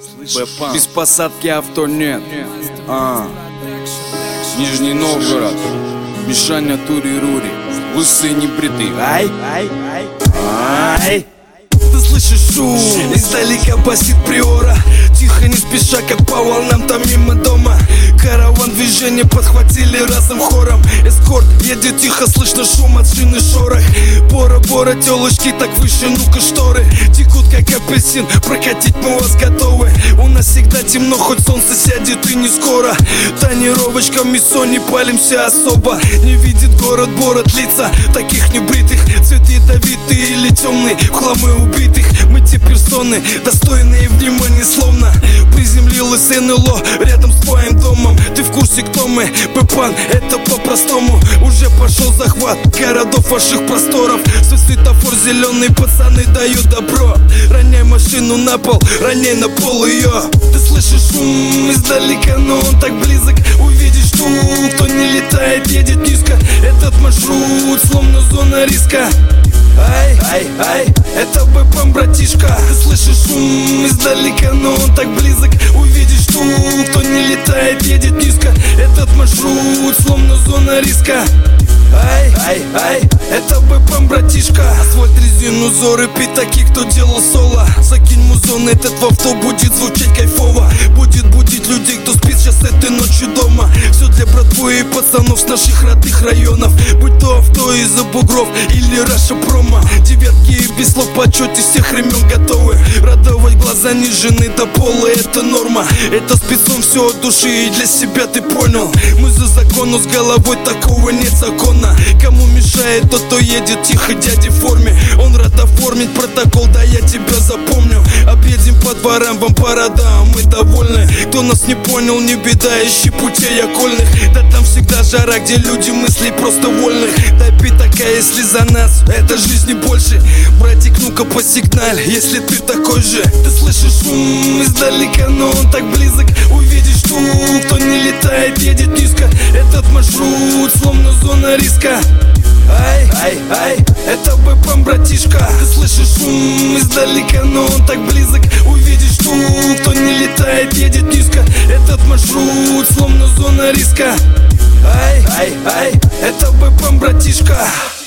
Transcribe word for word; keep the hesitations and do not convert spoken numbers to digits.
Без посадки авто нет. А. Нижний Новгород, Мишаня Тури-Рури, лысый небритый. Ай, ай, ай, ай. Ты слышишь шум? Издалека басит приора. Тихо, не спеша, как по волнам, там мимо дома. Караван движения подхватили разом хором. Эскорт едет тихо, слышно шум от шины, шорох. Бора-бора, телочки так выше, ну-ка шторы текут, как апельсин, прокатить мы вас готовы. У нас всегда темно, хоть солнце сядет и не скоро. Тонировочками Сони палимся особо. Не видит город, бород лица таких небритых. Цвет ядовитый или темный, в хламы убитых. Мы те персоны, достойные внимания, словно приземлилась эн эл о рядом с твоим домом. Ты в курсе, кто мы? Пепан, это по-простому. Уже пошел захват городов ваших просторов. Свой светофор зеленый, пацаны дают добро. Роняй машину на пол, роняй на пол ее. Ты слышишь шум издалека, но он так близок. Увидишь ту, кто не летает, едет низко. Этот маршрут словно зона риска. Ай, ай, ай, это Бэпам, братишка. Ты слышишь шум издалека, но он так близок. Увидишь ту, кто не летает, едет низко. Этот маршрут словно зона риска. Ай, ай, ай, это Бэпам, братишка. Асфальт, резину, зоры, пятаки, кто делал соло. Закинь музон, этот в авто будет звучать кайфово. Будет будить людей, кто спит сейчас этой ночью дома. Все для братвы и пацанов с наших родных районов. Будь то авто из-за бугров или Раша промо. Девятки и без слов почете всех времен готовы. Радовать глаза нижены до пола, это норма. Это спецом все от души и для себя, ты понял. Мы за закон, но с головой такого нет закона. Кому мешает тот, кто едет тихо, дяди в форме. Он рад оформить протокол, да я тебя запомню. Объедем по дворам, вам по родам, мы довольны. Кто нас не понял, не беда, ищи путей окольных. Да там всегда жара, где люди мыслей просто вольных. Да пи такая, если за нас, это жизни больше. Братик, ну-ка посигналь, если ты такой же. Ты слышишь шум издалека, но он так близок. Увидишь ту, кто не летает, едет низко. Этот маршрут словно зона риска. Ай, ай, ай, это Бэпам, братишка. Ты слышишь шум издалека, но он так близок. Увидишь ту, кто не летает, едет низко. Этот маршрут словно зона риска. Ай, ай, ай, это Бэпам, братишка.